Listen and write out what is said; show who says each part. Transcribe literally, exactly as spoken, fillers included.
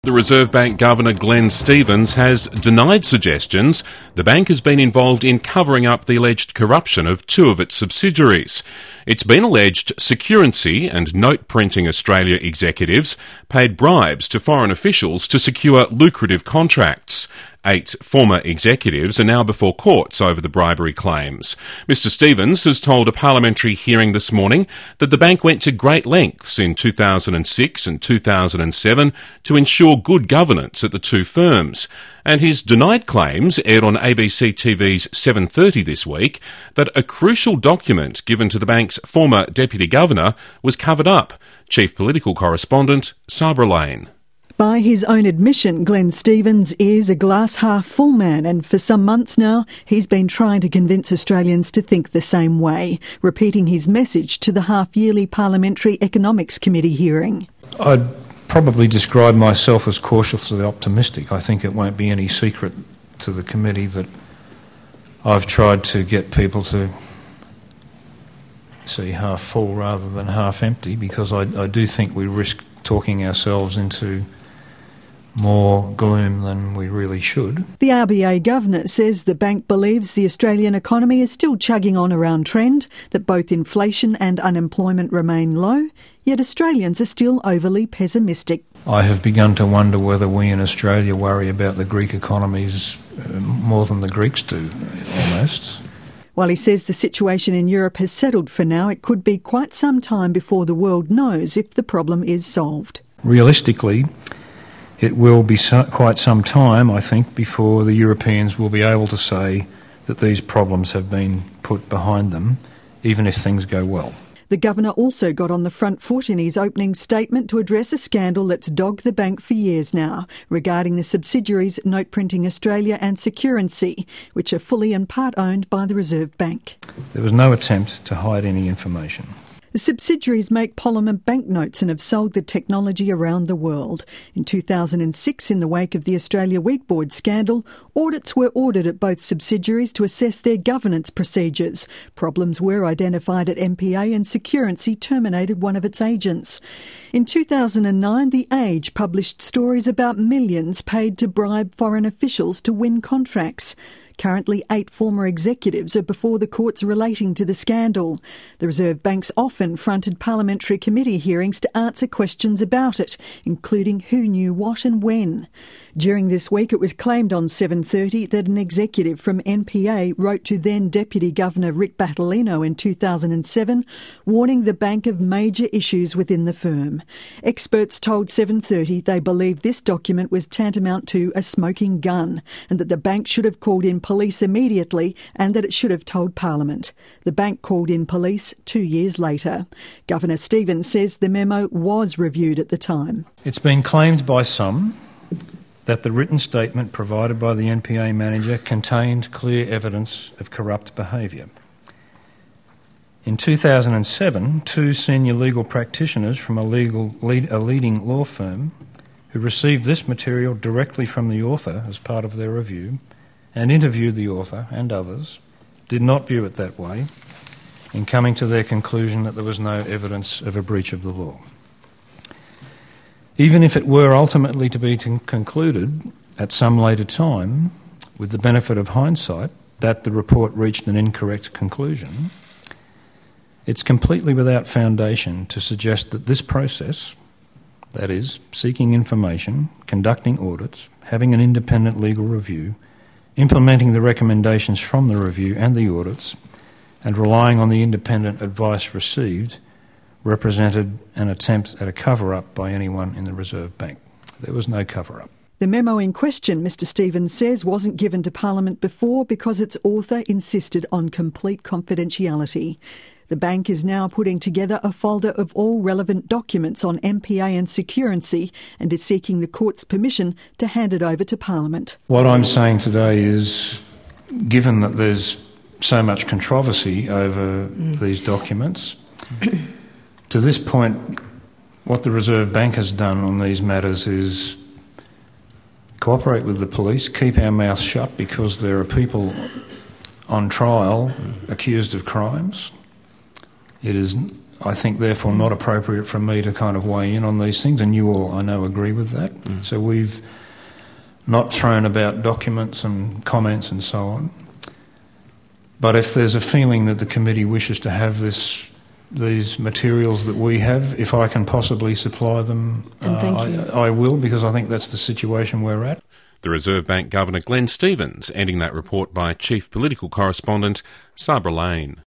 Speaker 1: The Reserve Bank Governor Glenn Stevens has denied suggestions the bank has been involved in covering up the alleged corruption of two of its subsidiaries. It's been alleged Securrency and Note Printing Australia executives paid bribes to foreign officials to secure lucrative contracts. Eight former executives are now before courts over the bribery claims. Mister Stevens has told a parliamentary hearing this morning that the bank went to great lengths in two thousand six and two thousand seven to ensure good governance at the two firms, and his denied claims aired on A B C T V's seven thirty this week that a crucial document given to the bank's former Deputy Governor was covered up. Chief Political Correspondent Sabra Lane.
Speaker 2: By his own admission, Glenn Stevens is a glass-half-full man, and for some months now he's been trying to convince Australians to think the same way, repeating his message to the half-yearly Parliamentary Economics Committee hearing.
Speaker 3: I'd probably describe myself as cautiously optimistic. I think it won't be any secret to the committee that I've tried to get people to see half full rather than half empty, because I, I do think we risk talking ourselves into more gloom than we really should.
Speaker 2: The R B A Governor says the bank believes the Australian economy is still chugging on around trend, that both inflation and unemployment remain low, yet Australians are still overly pessimistic.
Speaker 3: I have begun to wonder whether we in Australia worry about the Greek economies uh, more than the Greeks do, almost.
Speaker 2: While he says the situation in Europe has settled for now, it could be quite some time before the world knows if the problem is solved.
Speaker 3: Realistically, it will be so, quite some time, I think, before the Europeans will be able to say that these problems have been put behind them, even if things go well.
Speaker 2: The Governor also got on the front foot in his opening statement to address a scandal that's dogged the bank for years now regarding the subsidiaries Note Printing Australia and Securrency, which are fully and part owned by the Reserve Bank.
Speaker 3: There was no attempt to hide any information.
Speaker 2: The subsidiaries make polymer banknotes and have sold the technology around the world. In two thousand six, in the wake of the Australia Wheat Board scandal, audits were ordered at both subsidiaries to assess their governance procedures. Problems were identified at M P A, and Securrency terminated one of its agents. In two thousand nine, The Age published stories about millions paid to bribe foreign officials to win contracts. Currently, eight former executives are before the courts relating to the scandal. The Reserve Bank's often fronted parliamentary committee hearings to answer questions about it, including who knew what and when. During this week, it was claimed on seven thirty that an executive from N P A wrote to then Deputy Governor Rick Battolino in two thousand seven, warning the bank of major issues within the firm. Experts told seven thirty they believed this document was tantamount to a smoking gun, and that the bank should have called in police immediately, and that it should have told Parliament. The bank called in police two years later. Governor Stevens says the memo was reviewed at the time.
Speaker 3: It's been claimed by some that the written statement provided by the N P A manager contained clear evidence of corrupt behaviour. In two thousand seven, two senior legal practitioners from a, legal, lead, a leading law firm who received this material directly from the author as part of their review and interviewed the author and others did not view it that way, in coming to their conclusion that there was no evidence of a breach of the law. Even if it were ultimately to be concluded at some later time, with the benefit of hindsight, that the report reached an incorrect conclusion, it's completely without foundation to suggest that this process, that is, seeking information, conducting audits, having an independent legal review, implementing the recommendations from the review and the audits, and relying on the independent advice received, represented an attempt at a cover-up by anyone in the Reserve Bank. There was no cover-up.
Speaker 2: The memo in question, Mister Stevens says, wasn't given to Parliament before because its author insisted on complete confidentiality. The bank is now putting together a folder of all relevant documents on M P A and Securrency and is seeking the court's permission to hand it over to Parliament.
Speaker 3: What I'm saying today is, given that there's so much controversy over mm. these documents, to this point, what the Reserve Bank has done on these matters is cooperate with the police, keep our mouths shut because there are people on trial accused of crimes. It is I think, therefore, not appropriate for me to kind of weigh in on these things, and you all, I know, agree with that. Mm. So we've not thrown about documents and comments and so on. But if there's a feeling that the committee wishes to have this, these materials that we have, if I can possibly supply them,
Speaker 4: and thank
Speaker 3: uh,
Speaker 4: you.
Speaker 3: I, I will, because I think that's the situation we're at.
Speaker 1: The Reserve Bank Governor Glenn Stevens, ending that report by Chief Political Correspondent Sabra Lane.